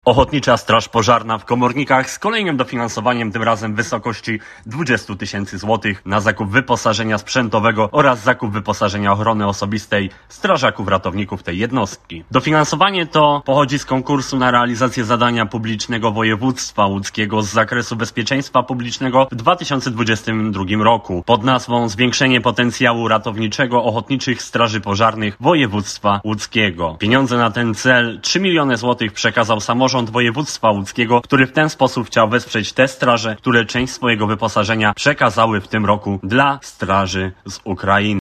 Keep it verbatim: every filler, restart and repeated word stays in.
Ochotnicza Straż Pożarna w Komornikach z kolejnym dofinansowaniem, tym razem w wysokości dwadzieścia tysięcy złotych na zakup wyposażenia sprzętowego oraz zakup wyposażenia ochrony osobistej strażaków ratowników tej jednostki. Dofinansowanie to pochodzi z konkursu na realizację zadania publicznego województwa łódzkiego z zakresu bezpieczeństwa publicznego w dwa tysiące dwudziestym drugim roku pod nazwą Zwiększenie potencjału ratowniczego Ochotniczych Straży Pożarnych województwa łódzkiego. Pieniądze na ten cel trzy miliony złotych przekazał samorząd województwa łódzkiego, który w ten sposób chciał wesprzeć te straże, które część swojego wyposażenia przekazały w tym roku dla straży z Ukrainy.